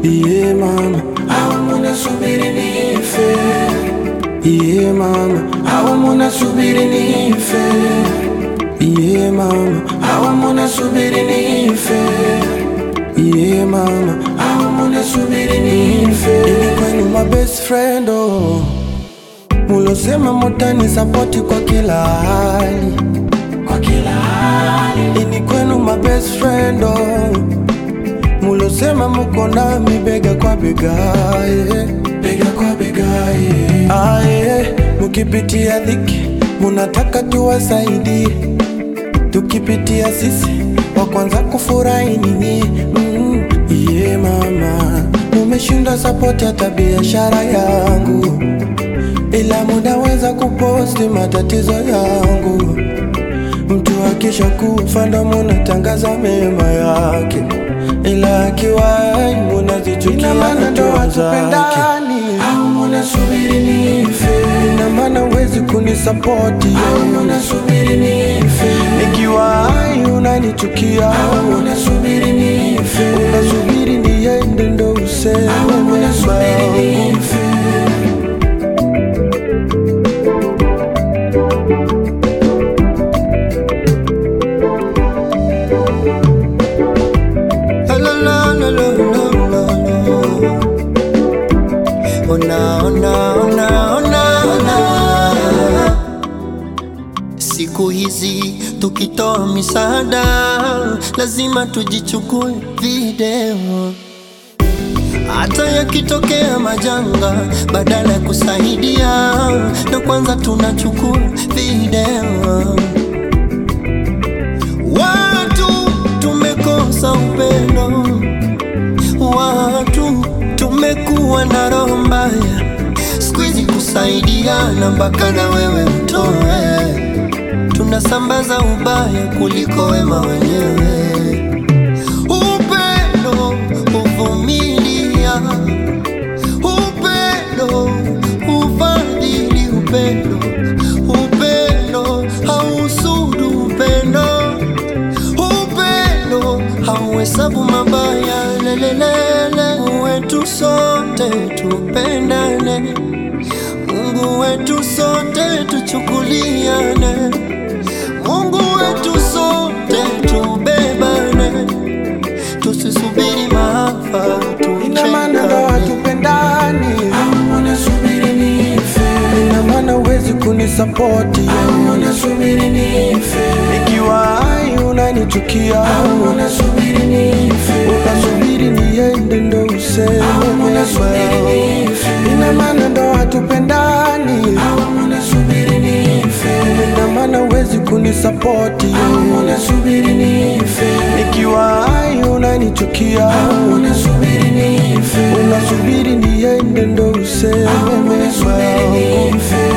yeah mama, au munasubiri nife, yeah mama, au munasubiri nife, yeah mama, au munasubiri nife, yeah mama, au munasubiri nife. Ini kwenu my best friend oh, mulosema mutani support kwa kila hali, kwa kila hali. Ini kwenu my best friend oh, mulosema muko nami bega kwa bega, yeah. Bega kwa bega, yeah. Yeah. Mukipitia dhiki munataka tuwasaidie, tukipitia sisi wa kwanza kufurahi nini. Yeah mama, mumeshinda support hata biashara yangu, ila munaweza kuposti matatizo yangu. Mtu akisha kufa ndo munatangaza mema yake, ila akiwa munazichukia hatua zake. Au munasubiri nife, ina maana wezi kunisapoti. Au munasubiri nife, nikiwa hai unanichukia. Au munasubiri nife, unasubiri niende ndo useme. Au munasubiri nife. Siku hizi tukitoa misaada lazima tujichukue video, hata yakitokea majanga badala ya kusaidia ndo kwanza tunachukua video. Watu tumekosa upendo, watu tumekuwa na roho mbaya, sikuizi kusaidiana mpaka na wewe utoe. Tunasambaza ubaya kuliko wema wenyewe. Upendo uvumilia, upendo ufadhili, upendo hausudu, upendo hauhesabu mabaya. Lelelele, wetu sote tupendane, Mungu wetu sote tuchukuliane, Mungu wetu sote tubebane, tusisubiri maafa tuchekane. Ina maana ndo hatupendani. Au munasubiri nife, ina maana wezi kunisapoti. Au munasubiri nife, nikiwa hai unanichukia. Au munasubiri nife, unasubiri niende ndo useme. Au munasubiri nife, ina maana ndo hatupendani. Au munasubiri nife, ina maana wezi kunisapoti. Au munasubiri nife, nikiwa hai unanichukia. Au munasubiri nife, unasubiri niende ndo useme. Au munasubiri nife.